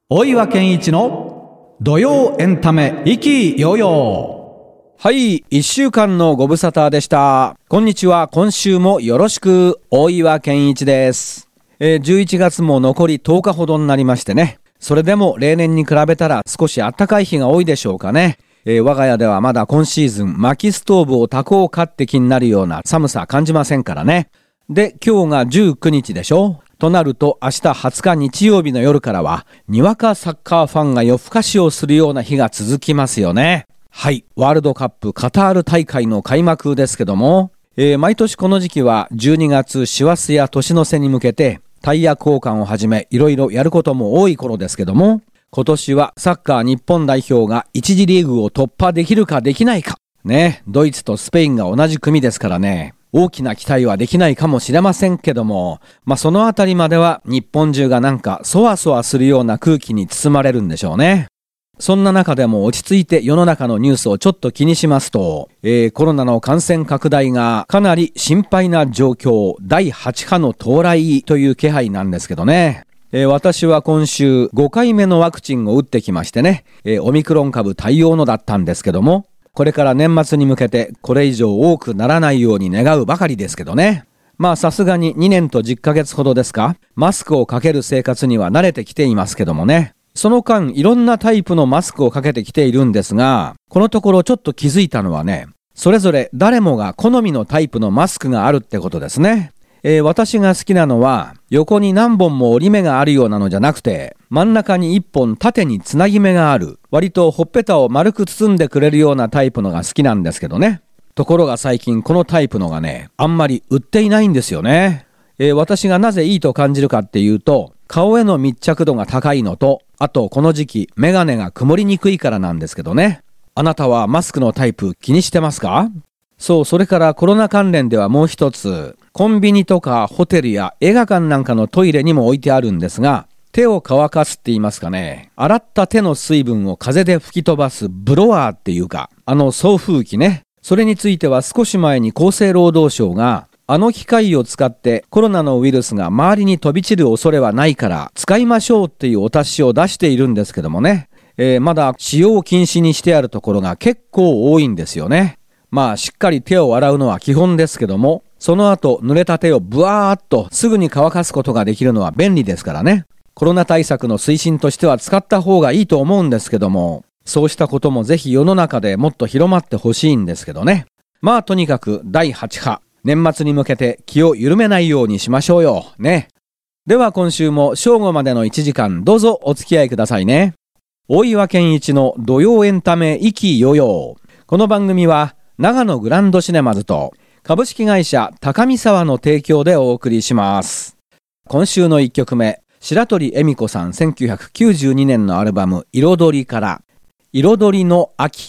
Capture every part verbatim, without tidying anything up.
大岩健一の土曜エンタメ意気揚々。 はい、一週間のご無沙汰でした。こんにちは。今週もよろしく。大岩健一です。えー、じゅういちがつも残りとおかほどになりましてね。それでも例年に比べたら少し暖かい日が多いでしょうかね。えー、我が家ではまだ今シーズン薪ストーブを焚こうかって気になるような寒さ感じませんからね。で、今日がじゅうくにちでしょ。となると明日はつか日曜日の夜からはにわかサッカーファンが夜更かしをするような日が続きますよね。はい、ワールドカップカタール大会の開幕ですけども、えー、毎年この時期はじゅうにがつ師走や年の瀬に向けてタイヤ交換をはじめいろいろやることも多い頃ですけども、今年はサッカー日本代表が一次リーグを突破できるかできないかね。ドイツとスペインが同じ組ですからね、大きな期待はできないかもしれませんけども、まあそのあたりまでは日本中がなんかそわそわするような空気に包まれるんでしょうね。そんな中でも落ち着いて世の中のニュースをちょっと気にしますと、えー、コロナの感染拡大がかなり心配な状況、だいはち波の到来という気配なんですけどね。えー、私は今週ごかいめのワクチンを打ってきましてね、えー、オミクロン株対応のだったんですけども、これから年末に向けてこれ以上多くならないように願うばかりですけどね。まあさすがににねんとじゅっかげつほどですか、マスクをかける生活には慣れてきていますけどもね。その間いろんなタイプのマスクをかけてきているんですが、このところちょっと気づいたのはね、それぞれ誰もが好みのタイプのマスクがあるってことですね。えー、私が好きなのは横に何本も折り目があるようなのじゃなくて、真ん中に一本縦につなぎ目がある、割とほっぺたを丸く包んでくれるようなタイプのが好きなんですけどね。ところが最近このタイプのがね、あんまり売っていないんですよね。えー、私がなぜいいと感じるかっていうと、顔への密着度が高いのと、あとこの時期メガネが曇りにくいからなんですけどね。あなたはマスクのタイプ気にしてますか？そう、それからコロナ関連ではもう一つ、コンビニとかホテルや映画館なんかのトイレにも置いてあるんですが、手を乾かすって言いますかね、洗った手の水分を風で吹き飛ばすブロワーっていうか、あの送風機ね。それについては少し前に厚生労働省が、あの機械を使ってコロナのウイルスが周りに飛び散る恐れはないから使いましょうっていうお達しを出しているんですけどもね、えー、まだ使用禁止にしてあるところが結構多いんですよね。まあしっかり手を洗うのは基本ですけども、その後濡れた手をブワーっとすぐに乾かすことができるのは便利ですからね。コロナ対策の推進としては使った方がいいと思うんですけども、そうしたこともぜひ世の中でもっと広まってほしいんですけどね。まあとにかくだいはち波、年末に向けて気を緩めないようにしましょうよね。では今週も正午までのいちじかんどうぞお付き合いくださいね。大岩健一の土曜エンタメ意気揚々。この番組は長野グランドシネマズと株式会社高見沢の提供でお送りします。今週のいっきょくめ、白鳥恵美子さんせんきゅうひゃくきゅうじゅうにねんのアルバム彩りから彩りの秋。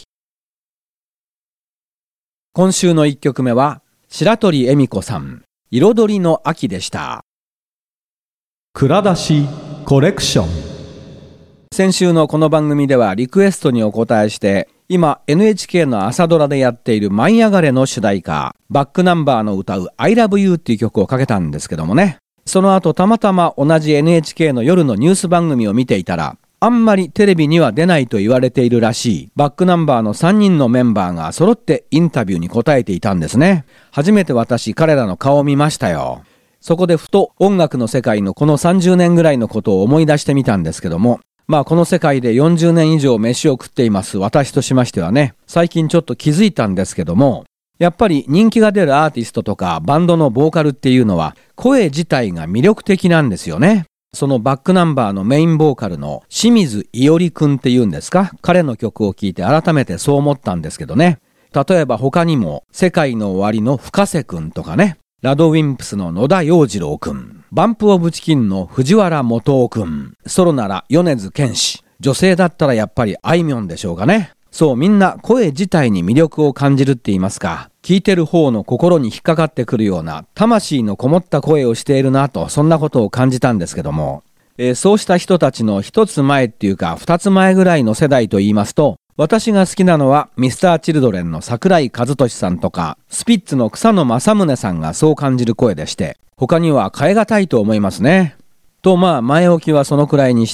今週のいっきょくめは白鳥恵美子さん彩りの秋でした。 蔵出しコレクション。 先週のこの番組ではリクエストにお答えして、今 エヌエイチケー の朝ドラでやっている舞い上がれの主題歌、バックナンバーの歌う I love you っていう曲をかけたんですけどもね。その後たまたま同じ エヌエイチケー の夜のニュース番組を見ていたら、あんまりテレビには出ないと言われているらしいバックナンバーのさんにんのメンバーが揃ってインタビューに答えていたんですね。初めて私彼らの顔を見ましたよ。そこでふと音楽の世界のこのさんじゅうねんぐらいのことを思い出してみたんですけども、まあこの世界でよんじゅうねん以上飯を食っています私としましてはね、最近ちょっと気づいたんですけども、やっぱり人気が出るアーティストとかバンドのボーカルっていうのは声自体が魅力的なんですよね。そのバックナンバーのメインボーカルの清水伊織くんっていうんですか、彼の曲を聴いて改めてそう思ったんですけどね。例えば他にも世界の終わりの深瀬くんとかね、ラドウィンプスの野田洋次郎くん、バンプオブチキンの藤原元夫くん、ソロなら米津玄師、女性だったらやっぱりあいみょんでしょうかね。そう、みんな声自体に魅力を感じるって言いますか、聞いてる方の心に引っかかってくるような魂のこもった声をしているなと、そんなことを感じたんですけども、えー、そうした人たちの一つ前っていうか二つ前ぐらいの世代と言いますと、私が好きなのはミスターチルドレンの桜井和寿さんとか、スピッツの草野正宗さんがそう感じる声でして、他には変え難いと思いますね。とまあ前置きはそのくらいにして、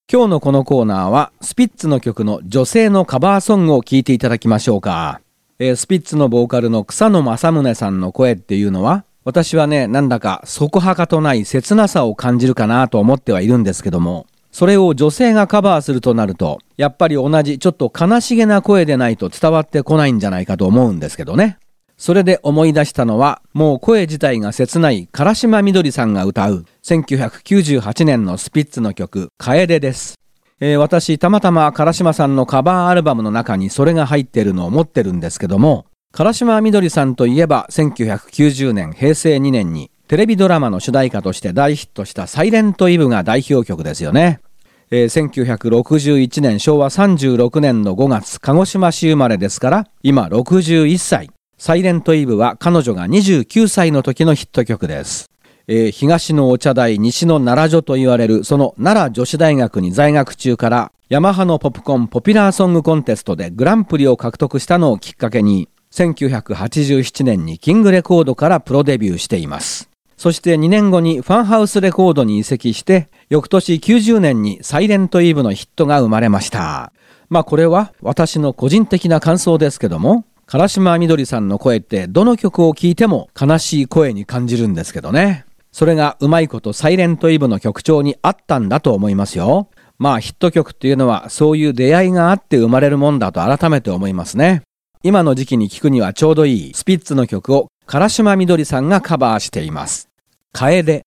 今日のこのコーナーはスピッツの曲の女性のカバーソングを聴いていただきましょうか。えー、スピッツのボーカルの草野正宗さんの声っていうのは、私はね、なんだかそこはかとない切なさを感じるかなと思ってはいるんですけども、それを女性がカバーするとなると、やっぱり同じちょっと悲しげな声でないと伝わってこないんじゃないかと思うんですけどね。それで思い出したのは、もう声自体が切ない唐島みどりさんが歌うせんきゅうひゃくきゅうじゅうはちねんのスピッツの曲、楓です。えー、私、たまたま唐島さんのカバーアルバムの中にそれが入ってるのを持ってるんですけども、唐島みどりさんといえばせんきゅうひゃくきゅうじゅうねん、へいせいにねんにテレビドラマの主題歌として大ヒットしたサイレントイブが代表曲ですよね。えー、せんきゅうひゃくろくじゅういちねん、しょうわさんじゅうろくねんのごがつ、鹿児島市生まれですから、今ろくじゅういっさい。サイレントイブは彼女がにじゅうきゅうさいの時のヒット曲です。えー、東のお茶大、西の奈良女と言われるその奈良女子大学に在学中から、ヤマハのポップコンポピュラーソングコンテストでグランプリを獲得したのをきっかけに、せんきゅうひゃくはちじゅうななねんにキングレコードからプロデビューしています。そしてにねんごにファンハウスレコードに移籍して、翌年きゅうじゅうねんにサイレントイブのヒットが生まれました。まあこれは私の個人的な感想ですけども、唐島みどりさんの声ってどの曲を聴いても悲しい声に感じるんですけどね。それがうまいことサイレントイブの曲調にあったんだと思いますよ。まあヒット曲っていうのはそういう出会いがあって生まれるもんだと改めて思いますね。今の時期に聴くにはちょうどいいスピッツの曲を唐島みどりさんがカバーしています。楓。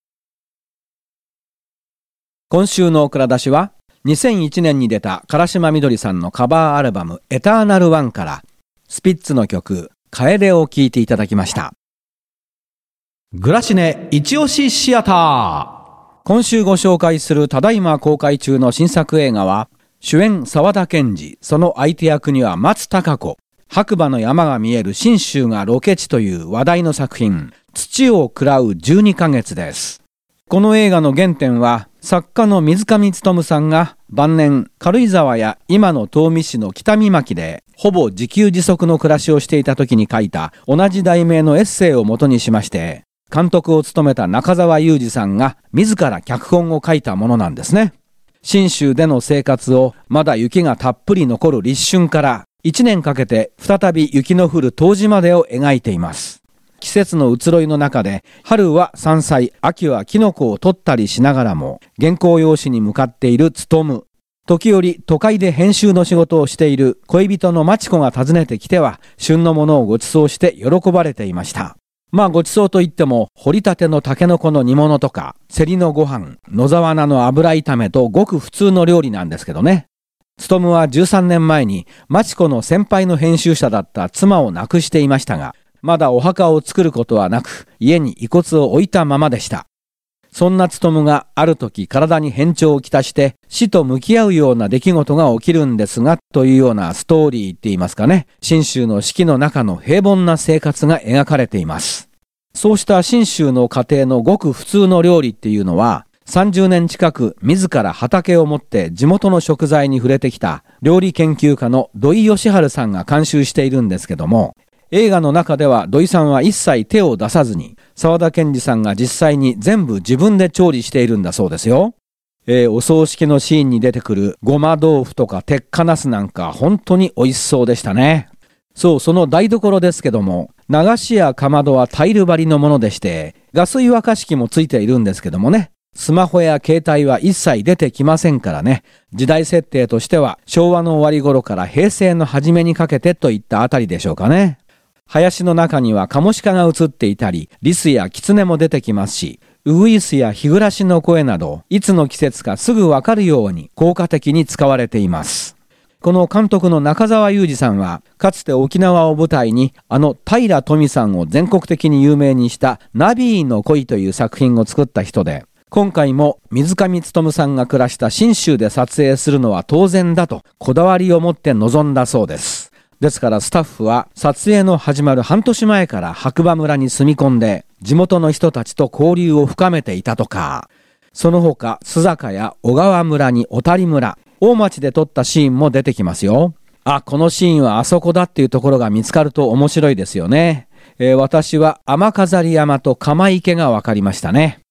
今週の蔵出しはにせんいちねんに出た唐島みどりさんのカバーアルバムエターナルワンからスピッツの曲楓を聴いていただきました。 グラシネ一押しシアター。 今週ご紹介するただいま公開中の新作映画は、主演沢田研二、その相手役には松たか子、白馬の山が見える信州がロケ地という話題の作品、土を喰らうじゅうにかげつです。この映画の原点は、作家の水上勉さんが晩年軽井沢や今の東御市の北見牧でほぼ自給自足の暮らしをしていた時に書いた同じ題名のエッセイを元にしまして、監督を務めた中澤裕二さんが自ら脚本を書いたものなんですね。信州での生活をまだ雪がたっぷり残る立春からいちねんかけて再び雪の降る冬至までを描いています。季節の移ろいの中で春は山菜、秋はキノコを取ったりしながらも原稿用紙に向かっている勉。時折都会で編集の仕事をしている恋人のマチコが訪ねてきては旬のものをご馳走して喜ばれていました。まあごちそうといっても掘りたてのタケノコの煮物とかセリのご飯、野沢菜の油炒めとごく普通の料理なんですけどね。勉はじゅうさんねんまえにマチコの先輩の編集者だった妻を亡くしていましたが、まだお墓を作ることはなく家に遺骨を置いたままでした。そんな勉がある時体に変調をきたして死と向き合うような出来事が起きるんですが、というようなストーリーって言いますかね、信州の四季の中の平凡な生活が描かれています。そうした信州の家庭のごく普通の料理っていうのは、さんじゅうねん近く自ら畑を持って地元の食材に触れてきた料理研究家の土井善晴さんが監修しているんですけども、映画の中では土井さんは一切手を出さずに、沢田研二さんが実際に全部自分で調理しているんだそうですよ。えー、お葬式のシーンに出てくるごま豆腐とか鉄火ナスなんか本当に美味しそうでしたね。そう、その台所ですけども、流しやかまどはタイル張りのものでして、ガス湯沸かし器もついているんですけどもね、スマホや携帯は一切出てきませんからね、時代設定としては昭和の終わり頃から平成の初めにかけてといったあたりでしょうかね。林の中にはカモシカが映っていたり、リスやキツネも出てきますし、ウグイスやヒグラシの声など、いつの季節かすぐわかるように効果的に使われています。この監督の中澤裕二さんは、かつて沖縄を舞台に、あの平富さんを全国的に有名にしたナビーの恋という作品を作った人で、今回も水上勉さんが暮らした信州で撮影するのは当然だとこだわりを持って臨んだそうです。ですからスタッフは撮影の始まる半年前から白馬村に住み込んで地元の人たちと交流を深めていたとか、その他須坂や小川村に小谷村、大町で撮ったシーンも出てきますよ。あ、このシーンはあそこだっていうところが見つかると面白いですよね。えー、私は雨飾山と鎌池が分かりましたね。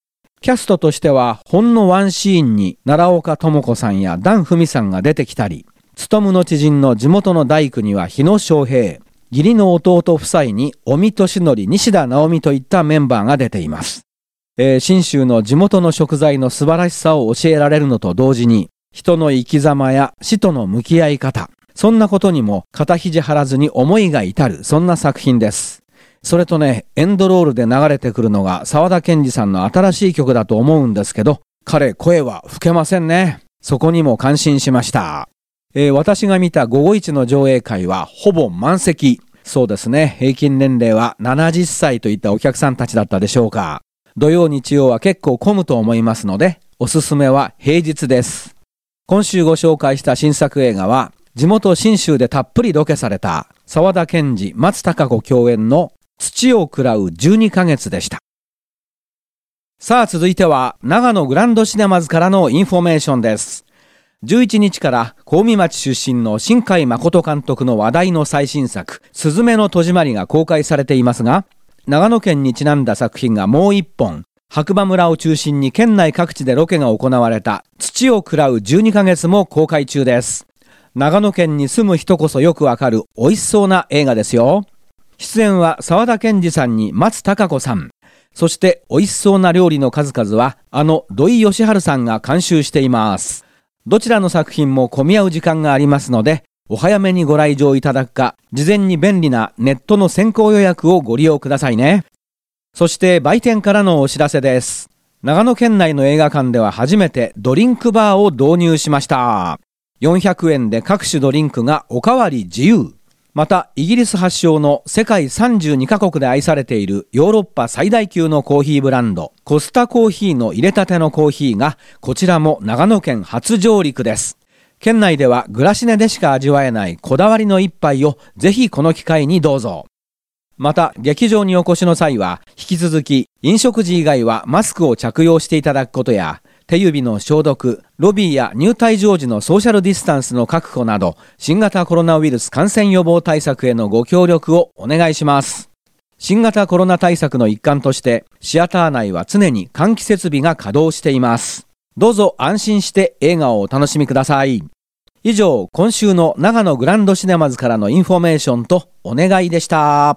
キャストとしてはほんのワンシーンに奈良岡智子さんや檀文さんが出てきたり、勉の知人の地元の大工には日野昌平、義理の弟夫妻に尾身俊則、西田直美といったメンバーが出ています。えー、信州の地元の食材の素晴らしさを教えられるのと同時に、人の生き様や死との向き合い方、そんなことにも肩肘張らずに思いが至る、そんな作品です。それとね、エンドロールで流れてくるのが沢田研二さんの新しい曲だと思うんですけど、彼声は吹けませんね。そこにも感心しました。えー、私が見た午後一の上映会はほぼ満席。そうですね、平均年齢はななじゅっさいといったお客さんたちだったでしょうか。土曜日曜は結構混むと思いますので、おすすめは平日です。今週ご紹介した新作映画は、地元信州でたっぷりロケされた沢田研二、松たか子共演の土を喰らうじゅうにかげつでした。さあ続いては長野グランドシネマズからのインフォメーションです。じゅういちにちから小海町出身の新海誠監督の話題の最新作、すずめの戸締まりが公開されていますが、長野県にちなんだ作品がもう一本、白馬村を中心に県内各地でロケが行われた土を喰らうじゅうにかげつも公開中です。長野県に住む人こそよくわかる美味しそうな映画ですよ。出演は沢田研二さんに松たか子さん、そして美味しそうな料理の数々はあの土井善晴さんが監修しています。どちらの作品も混み合う時間がありますので、お早めにご来場いただくか、事前に便利なネットの先行予約をご利用くださいね。そして売店からのお知らせです。長野県内の映画館では初めてドリンクバーを導入しました。よんひゃくえんで各種ドリンクがおかわり自由。またイギリス発祥の世界さんじゅうにかこくで愛されているヨーロッパ最大級のコーヒーブランドコスタコーヒーの入れたてのコーヒーがこちらも長野県初上陸です。県内ではグラシネでしか味わえないこだわりの一杯をぜひこの機会にどうぞ。また劇場にお越しの際は引き続き飲食時以外はマスクを着用していただくことや、手指の消毒、ロビーや入退場時のソーシャルディスタンスの確保など、新型コロナウイルス感染予防対策へのご協力をお願いします。新型コロナ対策の一環として、シアター内は常に換気設備が稼働しています。どうぞ安心して映画をお楽しみください。以上、今週の長野グランドシネマズからのインフォメーションとお願いでした。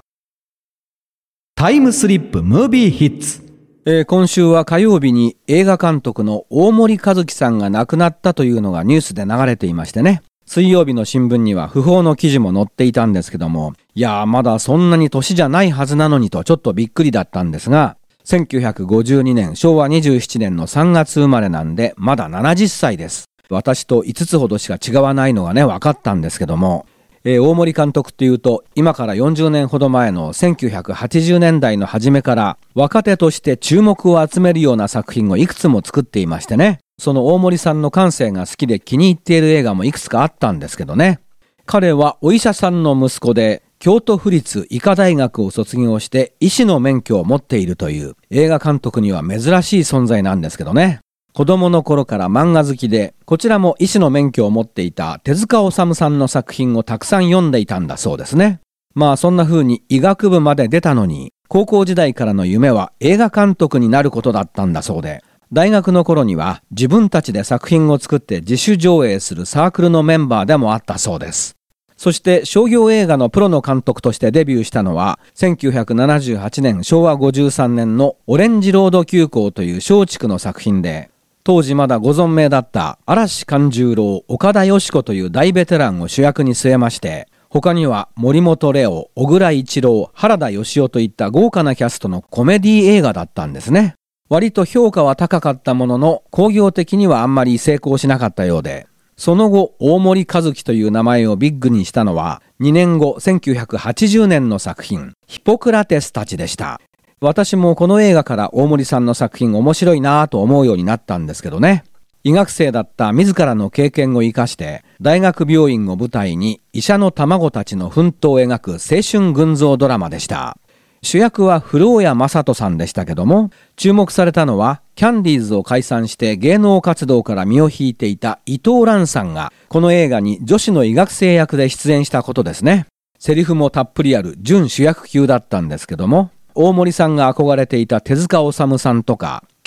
タイムスリップムービーヒッツ。 えー、今週は火曜日に映画監督の大森和樹さんが亡くなったというのがニュースで流れていましてね。水曜日の新聞には訃報の記事も載っていたんですけども、いやーまだそんなに年じゃないはずなのにとちょっとびっくりだったんですが、せんきゅうひゃくごじゅうにねんしょうわにじゅうななねんのさんがつ生まれなんでまだななじゅっさいです。私といつつほどしか違わないのがね分かったんですけども、えー、大森監督っていうと今からよんじゅうねんほど前のせんきゅうひゃくはちじゅうねんだいの初めから若手として注目を集めるような作品をいくつも作っていましてね、その大森さんの感性が好きで気に入っている映画もいくつかあったんですけどね。彼はお医者さんの息子で京都府立医科大学を卒業して医師の免許を持っているという映画監督には珍しい存在なんですけどね。子供の頃から漫画好きで、こちらも医師の免許を持っていた手塚治虫さんの作品をたくさん読んでいたんだそうですね。まあそんな風に医学部まで出たのに、高校時代からの夢は映画監督になることだったんだそうで、大学の頃には自分たちで作品を作って自主上映するサークルのメンバーでもあったそうです。そして商業映画のプロの監督としてデビューしたのはせんきゅうひゃくななじゅうはちねんしょうわごじゅうさんねんのオレンジロード急行という松竹の作品で、当時まだご存命だった嵐勘十郎、岡田佳子という大ベテランを主役に据えまして、他には森本レオ、小倉一郎、原田芳雄といった豪華なキャストのコメディ映画だったんですね。割と評価は高かったものの興行的にはあんまり成功しなかったようで、その後大森和樹という名前をビッグにしたのはにねんごせんきゅうひゃくはちじゅうねんの作品ヒポクラテスたちでした。私もこの映画から大森さんの作品面白いなぁと思うようになったんですけどね。医学生だった自らの経験を生かして大学病院を舞台に医者の卵たちの奮闘を描く青春群像ドラマでした。主役は古尾谷正人さんでしたけども、注目されたのはキャンディーズを解散して芸能活動から身を引いていた伊藤蘭さんがこの映画に女子の医学生役で出演したことですね。セリフもたっぷりある準主役級だったんですけども、大森さんが憧れていた手塚治虫さんとか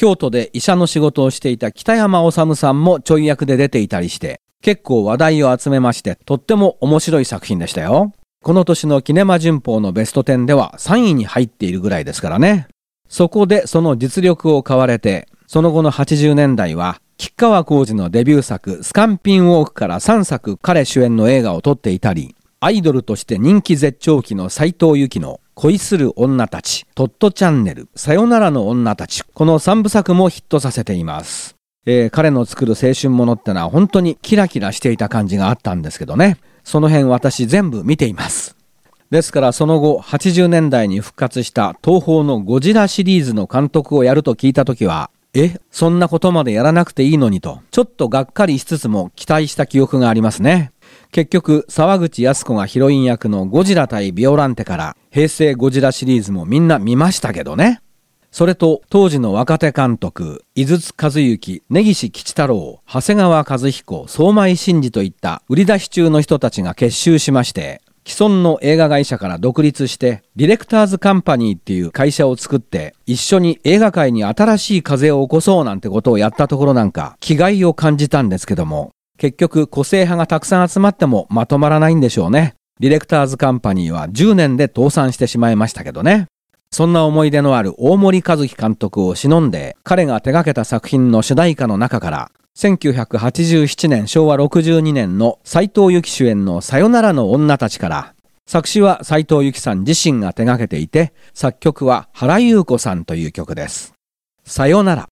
京都で医者の仕事をしていた北山治さんもちょい役で出ていたりして、結構話題を集めまして、とっても面白い作品でしたよ。この年のキネマ旬報のベストじゅうではさんいに入っているぐらいですからね。そこでその実力を買われて、その後のはちじゅうねんだいは、吉川晃司のデビュー作スカンピンウォークからさんさく彼主演の映画を撮っていたり、アイドルとして人気絶頂期の斉藤由貴の恋する女たち、トットチャンネル、さよならの女たち、このさんぶさくもヒットさせています。えー、彼の作る青春ものってのは本当にキラキラしていた感じがあったんですけどね。その辺私全部見ています。ですからその後はちじゅうねんだいに復活した東宝のゴジラシリーズの監督をやると聞いたときは、え、そんなことまでやらなくていいのにと、ちょっとがっかりしつつも期待した記憶がありますね。結局、沢口靖子がヒロイン役のゴジラ対ビオランテから平成ゴジラシリーズもみんな見ましたけどね。それと当時の若手監督、井筒和幸、根岸吉太郎、長谷川和彦、相米真司といった売り出し中の人たちが結集しまして、既存の映画会社から独立してディレクターズカンパニーっていう会社を作って一緒に映画界に新しい風を起こそうなんてことをやったところなんか気概を感じたんですけども、結局個性派がたくさん集まってもまとまらないんでしょうね。ディレクターズカンパニーはじゅうねんで倒産してしまいましたけどね。そんな思い出のある大森和樹監督を偲んで彼が手掛けた作品の主題歌の中からせんきゅうひゃくはちじゅうななねんしょうわろくじゅうにねんの斉藤由貴主演のさよならの女たちから、作詞は斉藤由貴さん自身が手掛けていて、作曲は原由子さんという曲です。さよなら。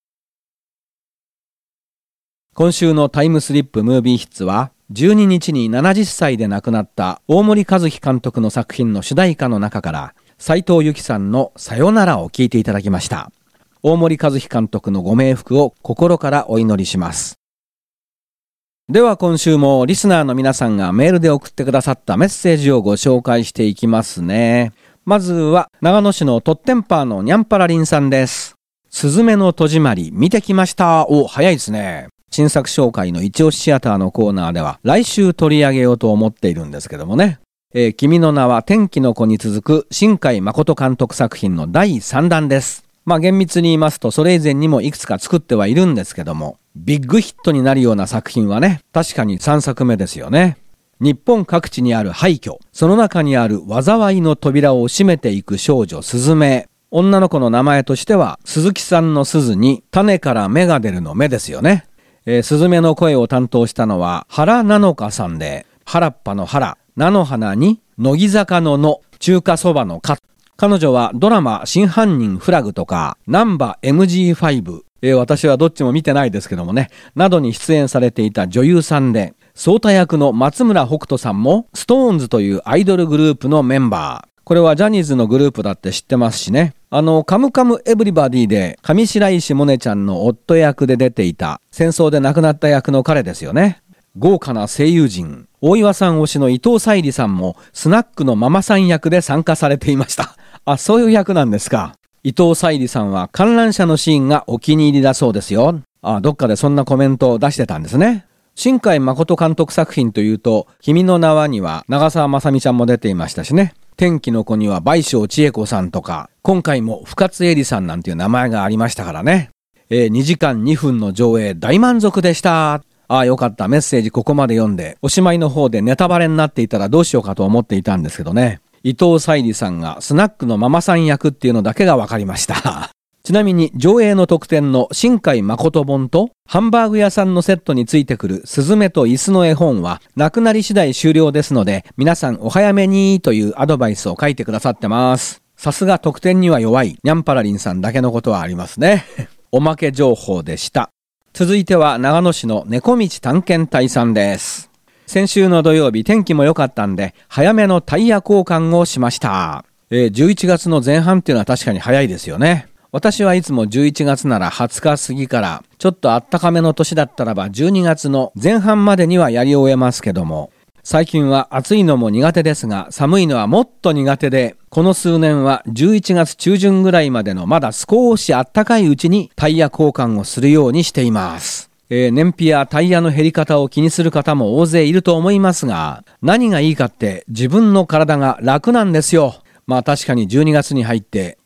今週のタイムスリップムービーヒッツはじゅうににちにななじゅっさいで亡くなった大森和樹監督の作品の主題歌の中から斉藤由貴さんのさよならを聴いていただきました。大森和樹監督のご冥福を心からお祈りします。では今週もリスナーの皆さんがメールで送ってくださったメッセージをご紹介していきますね。まずは長野市のトッテンパーのニャンパラリンさんです。すずめの戸締まり見てきました。お、早いですね。新作紹介の一押しシアターのコーナーでは来週取り上げようと思っているんですけどもね。えー、君の名は天気の子に続く新海誠監督作品のだいさんだんです。まあ厳密に言いますとそれ以前にもいくつか作ってはいるんですけども、ビッグヒットになるような作品はね、確かにさんさくめですよね。日本各地にある廃墟、その中にある災いの扉を閉めていく少女スズメ。女の子の名前としては鈴木さんの鈴に種から芽が出るの芽ですよね。えー、スズメの声を担当したのは原菜乃華さんで、原っぱの原、菜の花に乃木坂のの、中華そばのか。彼女はドラマ真犯人フラグとかナンバ エムジーファイブ、えー、私はどっちも見てないですけどもね、などに出演されていた女優さんで、颯太役の松村北斗さんもストーンズというアイドルグループのメンバー。これはジャニーズのグループだって知ってますしね。あのカムカムエブリバディで上白石萌音ちゃんの夫役で出ていた戦争で亡くなった役の彼ですよね。豪華な声優陣、大岩さん推しの伊藤沙莉さんもスナックのママさん役で参加されていました。あ、そういう役なんですか。伊藤沙莉さんは観覧車のシーンがお気に入りだそうですよ。あ、どっかでそんなコメントを出してたんですね。新海誠監督作品というと、君の名はには長澤まさみちゃんも出ていましたしね。天気の子には倍賞千恵子さんとか、今回も深津絵里さんなんていう名前がありましたからね。えー、にじかんにふんの上映大満足でした。ああ、よかった。メッセージここまで読んで、おしまいの方でネタバレになっていたらどうしようかと思っていたんですけどね。伊藤沙莉さんがスナックのママさん役っていうのだけが分かりました。ちなみに上映の特典の新海誠本とハンバーグ屋さんのセットについてくるスズメと椅子の絵本はなくなり次第終了ですので、皆さんお早めにというアドバイスを書いてくださってます。さすが特典には弱いニャンパラリンさんだけのことはありますね。おまけ情報でした。続いては長野市の猫道探検隊さんです。先週の土曜日天気も良かったんで早めのタイヤ交換をしました。えー、じゅういちがつの前半っていうのは確かに早いですよね。私はいつもじゅういちがつならはつか過ぎからちょっとあったかめの年だったらばじゅうにがつの前半までにはやり終えますけども、最近は暑いのも苦手ですが寒いのはもっと苦手で、この数年はじゅういちがつちゅうじゅんぐらいまでのまだ少しあったかいうちにタイヤ交換をするようにしています。えー、燃費やタイヤの減り方を気にする方も大勢いると思いますが、何がいいかって自分の体が楽なんですよ。まあ確かにじゅうにがつに入って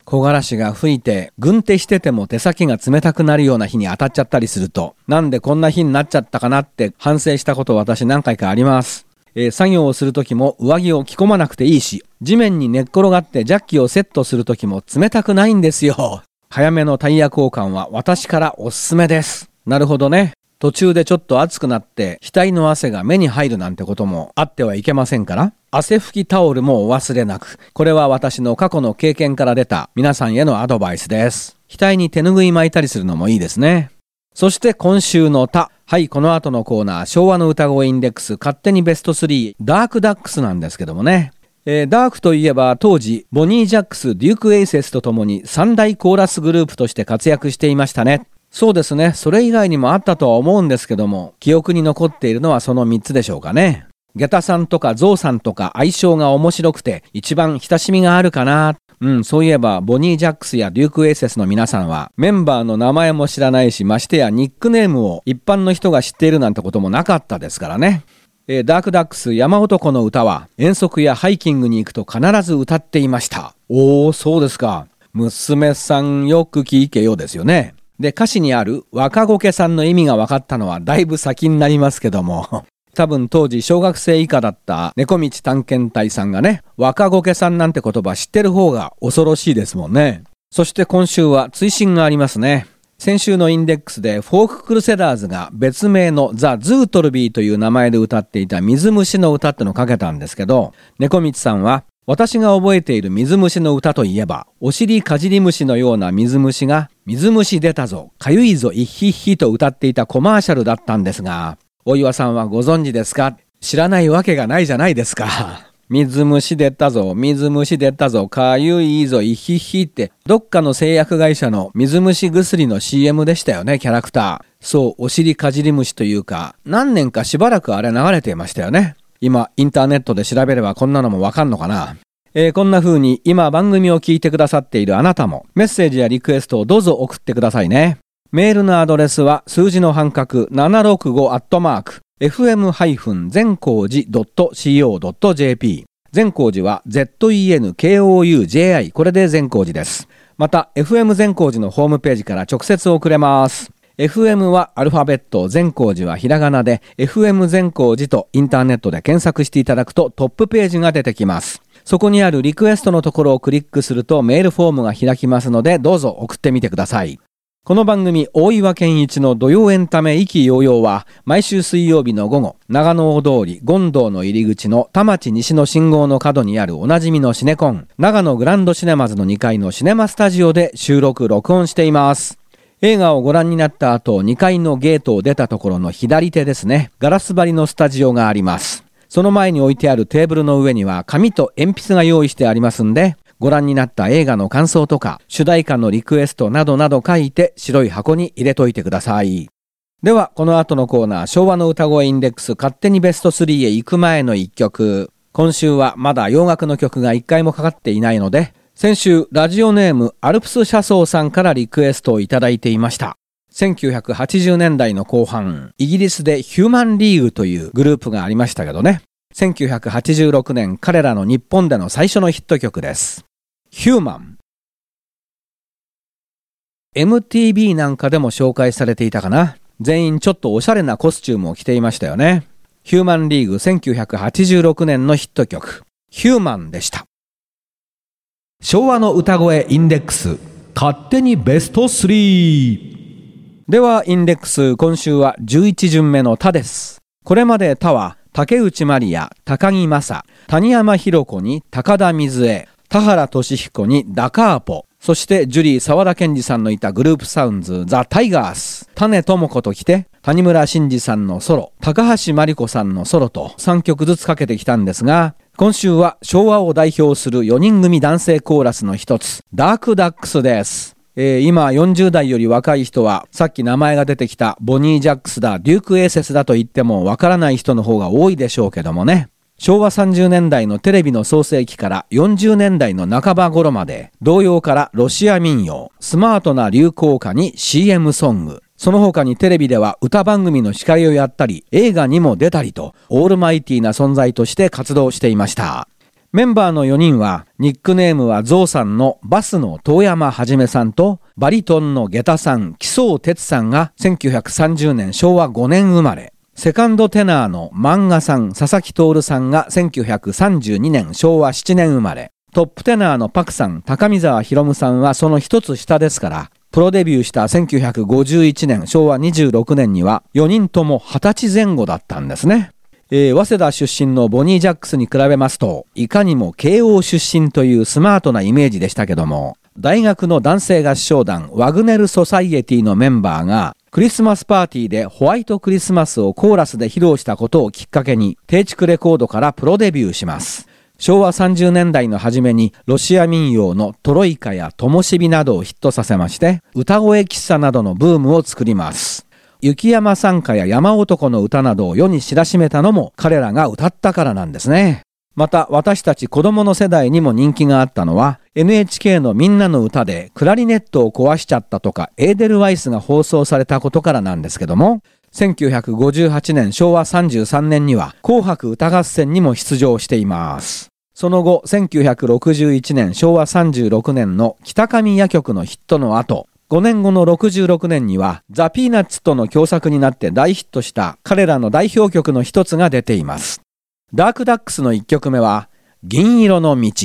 木枯らしが吹いて軍手してても手先が冷たくなるような日に当たっちゃったりすると、なんでこんな日になっちゃったかなって反省したこと私何回かあります。えー、作業をするときも上着を着込まなくていいし、地面に寝っ転がってジャッキをセットするときも冷たくないんですよ。早めのタイヤ交換は私からおすすめです。なるほどね。途中でちょっと暑くなって額の汗が目に入るなんてこともあってはいけませんから、汗拭きタオルもお忘れなく。これは私の過去の経験から出た皆さんへのアドバイスです。額に手ぬぐい巻いたりするのもいいですね。そして今週の他、はい、この後のコーナー、昭和の歌声インデックス勝手にベストスリー、ダークダックスなんですけどもね。えー、ダークといえば当時ボニー・ジャックス、デューク・エイセスとともに三大コーラスグループとして活躍していましたね。そうですね、それ以外にもあったとは思うんですけども、記憶に残っているのはそのみっつでしょうかね。ゲタさんとかゾウさんとか相性が面白くて一番親しみがあるかな。うん、そういえばボニー・ジャックスやデューク・エイセスの皆さんはメンバーの名前も知らないし、ましてやニックネームを一般の人が知っているなんてこともなかったですからね。えー、ダークダックス山男の歌は遠足やハイキングに行くと必ず歌っていました。おー、そうですか。娘さんよく聞けよですよね。で、歌詞にある若ゴケさんの意味が分かったのはだいぶ先になりますけども多分当時小学生以下だった猫道探検隊さんがね、若ゴケさんなんて言葉知ってる方が恐ろしいですもんね。そして今週は追伸がありますね。先週のインデックスでフォーククルセダーズが別名のザ・ズートルビーという名前で歌っていた水虫の歌ってのをかけたんですけど、猫道さんは私が覚えている水虫の歌といえば、お尻かじり虫のような水虫が水虫出たぞ、かゆいぞ、いっひっひと歌っていたコマーシャルだったんですが、大岩さんはご存知ですか？知らないわけがないじゃないですか。水虫出たぞ、水虫出たぞ、かゆいぞ、いひひって、どっかの製薬会社の水虫薬の シーエム でしたよね、キャラクター。そう、お尻かじり虫というか、何年かしばらくあれ流れていましたよね。今、インターネットで調べればこんなのもわかんのかな。えー、こんな風に今番組を聞いてくださっているあなたも、メッセージやリクエストをどうぞ送ってくださいね。メールのアドレスは数字の半角ななろくごアットマーク エフエム 全工寺 ドット シーオー ドット ジェーピー 全工寺は ゼットイーエヌケーオーユージェーアイ これで全工寺です。また エフエム 全工寺のホームページから直接送れます。 エフエム はアルファベット、全工寺はひらがなで エフエム 全工寺とインターネットで検索していただくとトップページが出てきます。そこにあるリクエストのところをクリックするとメールフォームが開きますので、どうぞ送ってみてください。この番組大岩健一の土曜エンタメ意気揚々は毎週水曜日の午後、長野大通り権堂の入り口の田町西の信号の角にあるおなじみのシネコン長野グランドシネマズのにかいのシネマスタジオで収録録音しています。映画をご覧になった後、にかいのゲートを出たところの左手ですね、ガラス張りのスタジオがあります。その前に置いてあるテーブルの上には紙と鉛筆が用意してありますんで、ご覧になった映画の感想とか主題歌のリクエストなどなど書いて白い箱に入れといてください。ではこの後のコーナー、昭和の歌声インデックス勝手にベストスリーへ行く前のいっきょく。今週はまだ洋楽の曲がいっかいもかかっていないので、先週ラジオネームアルプス車窓さんからリクエストをいただいていました。せんきゅうひゃくはちじゅうねんだいの後半、イギリスでヒューマンリーグというグループがありましたけどね。せんきゅうひゃくはちじゅうろくねん、彼らの日本での最初のヒット曲です。ヒューマン。エムティービー なんかでも紹介されていたかな。全員ちょっとおしゃれなコスチュームを着ていましたよね。ヒューマンリーグせんきゅうひゃくはちじゅうろくねんのヒット曲、ヒューマンでした。 昭和の歌声インデックス勝手にベストスリー。 ではインデックス、今週はじゅういち巡目の他です。これまで他は竹内まりや、高木正、谷山博子に高田水江、田原俊彦にダカーポ、そしてジュリー沢田研二さんのいたグループサウンズザ・タイガース、種智子ときて谷村新司さんのソロ、高橋真理子さんのソロとさんきょくずつかけてきたんですが、今週は昭和を代表するよにん組男性コーラスの一つ、ダークダックスです。えー、今よんじゅう代より若い人はさっき名前が出てきたボニー・ジャックスだ、デューク・エーセスだと言ってもわからない人の方が多いでしょうけどもね。昭和さんじゅうねんだいのテレビの創世期からよんじゅうねんだいの半ば頃まで、童謡からロシア民謡、スマートな流行歌に シーエム ソング、その他にテレビでは歌番組の司会をやったり、映画にも出たりと、オールマイティーな存在として活動していました。 メンバーのよにんは、ニックネームはゾウさんのバスの遠山はじめさんと、バリトンの下駄さん、木曽哲さんがせんきゅうひゃくさんじゅうねんしょうわごねん生まれ、セカンドテナーの漫画さん、佐々木徹さんがせんきゅうひゃくさんじゅうにねんしょうわしちねん生まれ、トップテナーのパクさん、高見沢博夢さんはその一つ下ですから、プロデビューしたせんきゅうひゃくごじゅういちねんしょうわにじゅうろくねんにはよにんともはたちぜん後だったんですね。えー、早稲田出身のボニー・ジャックスに比べますと、いかにも慶応出身というスマートなイメージでしたけども、大学の男性合唱団ワグネル・ソサイエティのメンバーがクリスマスパーティーでホワイトクリスマスをコーラスで披露したことをきっかけに低地区レコードからプロデビューします。しょうわさんじゅうねんだいの初めにロシア民謡のトロイカやトモシビなどをヒットさせまして、歌声喫茶などのブームを作ります。雪山賛歌や山男の歌などを世に知らしめたのも彼らが歌ったからなんですね。また私たち子供の世代にも人気があったのは エヌエイチケー のみんなの歌でクラリネットを壊しちゃったとかエーデルワイスが放送されたことからなんですけども、せんきゅうひゃくごじゅうはちねんしょうわさんじゅうさんねんには紅白歌合戦にも出場しています。その後せんきゅうひゃくろくじゅういちねんしょうわさんじゅうろくねんの北上夜曲のヒットの後、ごねんごのろくじゅうろくねんにはザ・ピーナッツとの共作になって大ヒットした彼らの代表曲の一つが出ています。ダークダックスのいっきょくめは銀色の道。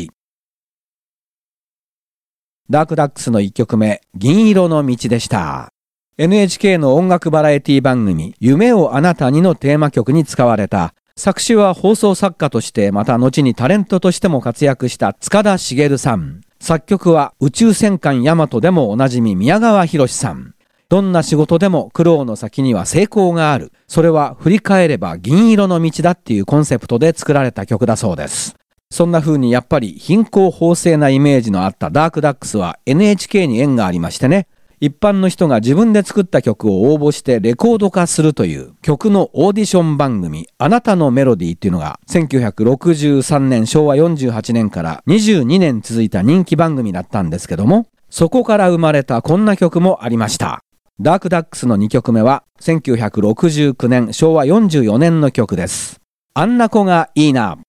ダークダックスのいっきょくめ、銀色の道でした。エヌエイチケー の音楽バラエティ番組夢をあなたにのテーマ曲に使われた、作詞は放送作家としてまた後にタレントとしても活躍した塚田茂さん。作曲は宇宙戦艦ヤマトでもおなじみ宮川博さん。どんな仕事でも苦労の先には成功がある。それは振り返れば銀色の道だっていうコンセプトで作られた曲だそうです。そんな風にやっぱり貧困法制なイメージのあったダークダックスは エヌエイチケー に縁がありましてね。一般の人が自分で作った曲を応募してレコード化するという曲のオーディション番組あなたのメロディーっていうのがせんきゅうひゃくろくじゅうさんねんしょうわよんじゅうはちねんからにじゅうにねん続いた人気番組だったんですけども、そこから生まれたこんな曲もありました。ダークダックスのにきょくめはせんきゅうひゃくろくじゅうきゅうねんしょうわよんじゅうよねんの曲です。あんな子がいいな。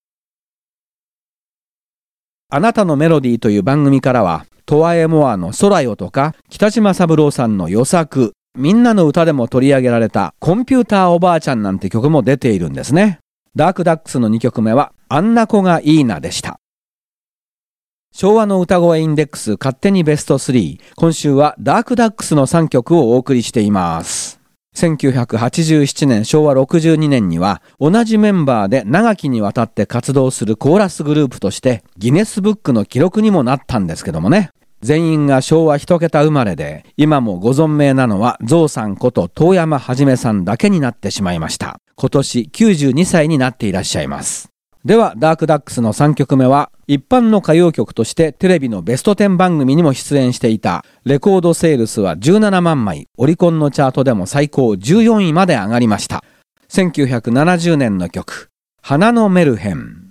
あなたのメロディーという番組からはトワエモアの空よとか北島三郎さんの予作、みんなの歌でも取り上げられたコンピューターおばあちゃんなんて曲も出ているんですね。ダークダックスのにきょくめはあんな子がいいなでした。昭和の歌声インデックス勝手にベストスリー、今週はダークダックスのさんきょくをお送りしています。せんきゅうひゃくはちじゅうななねんしょうわろくじゅうにねんには同じメンバーで長きにわたって活動するコーラスグループとしてギネスブックの記録にもなったんですけどもね。全員がしょうわ一桁生まれで、今もご存命なのはゾウさんこと遠山はじめさんだけになってしまいました。今年きゅうじゅうにさいになっていらっしゃいます。ではダークダックスのさんきょくめは一般の歌謡曲としてテレビのベストじゅう番組にも出演していた、レコードセールスはじゅうななまんまい、オリコンのチャートでも最高じゅうよんいまで上がりました。せんきゅうひゃくななじゅうねんの曲、花のメルヘン。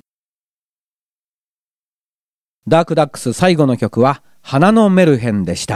ダークダックス最後の曲は花のメルヘンでした。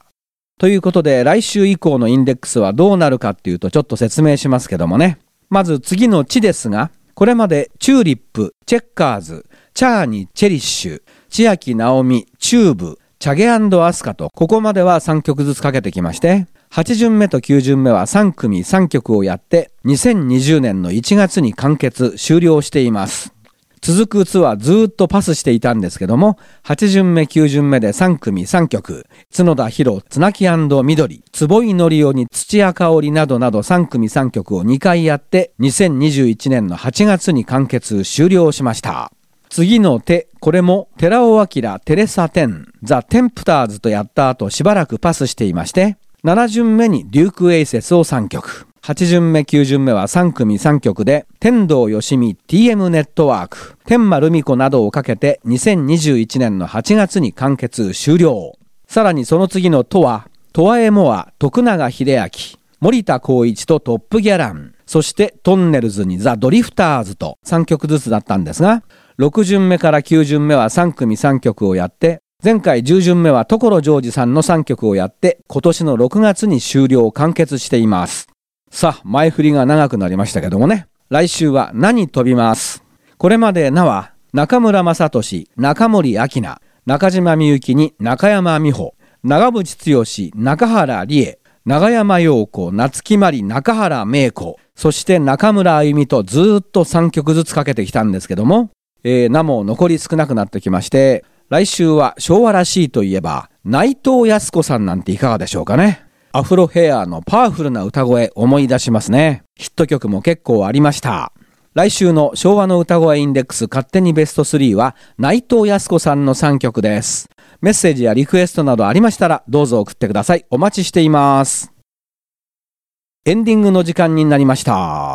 ということで来週以降のインデックスはどうなるかっていうとちょっと説明しますけどもね。まず次の地ですが、これまでチューリップ、チェッカーズ、チャーニ、チェリッシュ、千秋直美、チューブ、チャゲ&アスカとここまではさんきょくずつかけてきまして、はち巡目ときゅう巡目はさんくみさんきょくをやってにせんにじゅうねんのいちがつに完結終了しています。続くツアーずーっとパスしていたんですけども、はち巡目きゅう巡目でさんくみさんきょく、角田博、綱木&緑、坪井紀夫に土屋香織などなどさんくみさんきょくをにかいやってにせんにじゅういちねんのはちがつに完結終了しました。次の手、これも寺尾明、テレサテン、ザ・テンプターズとやった後しばらくパスしていまして、なな巡目にデューク・エイセスをさんきょく、はち巡目きゅう巡目はさんくみさんきょくで天童よしみ ティーエム ネットワーク、天満ルミ子などをかけてにせんにじゅういちねんのはちがつに完結終了。さらにその次のとはトワエモア、徳永英明、森田光一とトップギャラン、そしてトンネルズにザ・ドリフターズとさんきょくずつだったんですが、ろく巡目からきゅう巡目はさんくみさんきょくをやって、前回じゅう巡目は所ジョージさんのさんきょくをやって今年のろくがつに終了完結しています。さあ、前振りが長くなりましたけどもね。来週は何飛びます。これまでなは中村雅俊、中森明菜、中島みゆきに中山美穂、長渕剛、中原理恵、永山陽子、夏木マリ、中原芽子、そして中村あゆみとずーっとさんきょくずつかけてきたんですけども、えー、なも残り少なくなってきまして、来週は昭和らしいといえば内藤康子さんなんていかがでしょうかね。アフロヘアのパワフルな歌声思い出しますね。ヒット曲も結構ありました。来週の昭和の歌声インデックス勝手にベストスリーは内藤康子さんのさんきょくです。メッセージやリクエストなどありましたらどうぞ送ってください。お待ちしています。エンディングの時間になりました。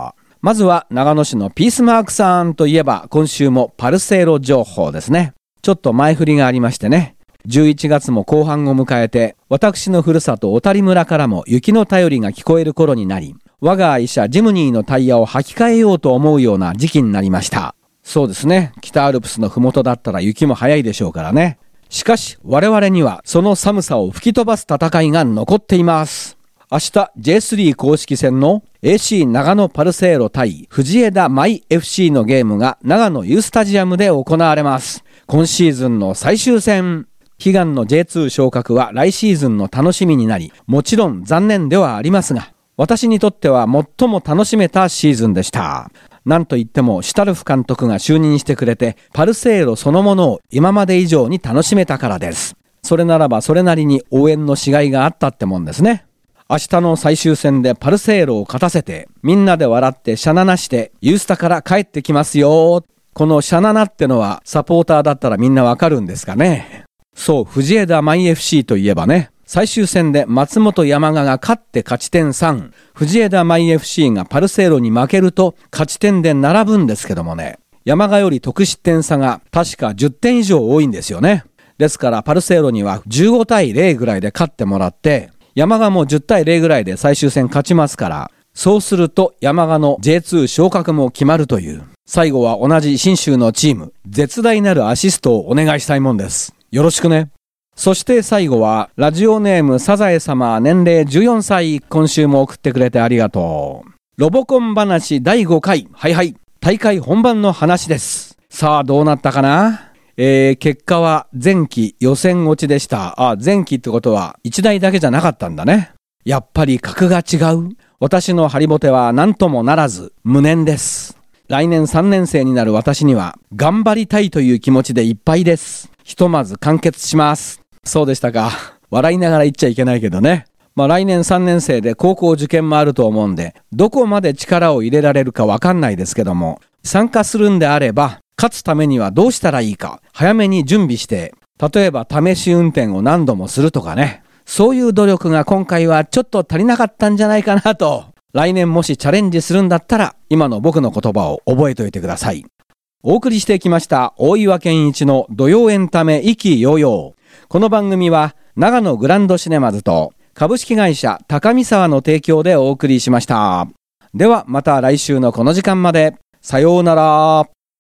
まずは長野市のピースマークさんといえば今週もパルセーロ情報ですね。ちょっと前振りがありましてね。じゅういちがつも後半を迎えて、私のふるさと小谷村からも雪の便りが聞こえる頃になり、我が愛車ジムニーのタイヤを履き替えようと思うような時期になりました。そうですね。北アルプスのふもとだったら雪も早いでしょうからね。しかし我々にはその寒さを吹き飛ばす戦いが残っています。明日 ジェイスリー 公式戦の エーシー 長野パルセーロ対藤枝マイ エフシー のゲームが長野ユースタジアムで行われます。今シーズンの最終戦。悲願の ジェイツー 昇格は来シーズンの楽しみになり、もちろん残念ではありますが、私にとっては最も楽しめたシーズンでした。なんといってもシュタルフ監督が就任してくれて、パルセーロそのものを今まで以上に楽しめたからです。それならばそれなりに応援のしがいがあったってもんですね。明日の最終戦でパルセーロを勝たせて、みんなで笑ってシャナナしてユースタから帰ってきますよ。このシャナナってのはサポーターだったらみんなわかるんですかね。そう、藤枝マイ エフシー といえばね、最終戦で松本山雅が勝って勝ち点さん、藤枝マイ エフシー がパルセーロに負けると勝ち点で並ぶんですけどもね、山雅より得失点差が確かじゅってん以上多いんですよね。ですからパルセーロにはじゅうごたいゼロぐらいで勝ってもらって、山雅もじゅったいゼロぐらいで最終戦勝ちますから、そうすると山雅の ジェイツー 昇格も決まるという、最後は同じ信州のチーム、絶大なるアシストをお願いしたいもんです。よろしくね。そして最後はラジオネームサザエ様、年齢じゅうよんさい、今週も送ってくれてありがとう。ロボコン話だいごかい、はいはい、大会本番の話です。さあどうなったかな。えー、結果は前期予選落ちでした。あ、前期ってことはいちだいだけじゃなかったんだね。やっぱり格が違う。私のハリボテは何ともならず無念です。来年さんねん生になる私には頑張りたいという気持ちでいっぱいです。ひとまず完結します。そうでしたか。笑いながら言っちゃいけないけどね。まあ来年さんねん生で高校受験もあると思うんで、どこまで力を入れられるかわかんないですけども、参加するんであれば、勝つためにはどうしたらいいか、早めに準備して、例えば試し運転を何度もするとかね。そういう努力が今回はちょっと足りなかったんじゃないかなと。来年もしチャレンジするんだったら、今の僕の言葉を覚えておいてください。お送りしてきました大岩健一の土曜エンタメ意気揚々。この番組は長野グランドシネマズと株式会社高見沢の提供でお送りしました。ではまた来週のこの時間まで。さようなら。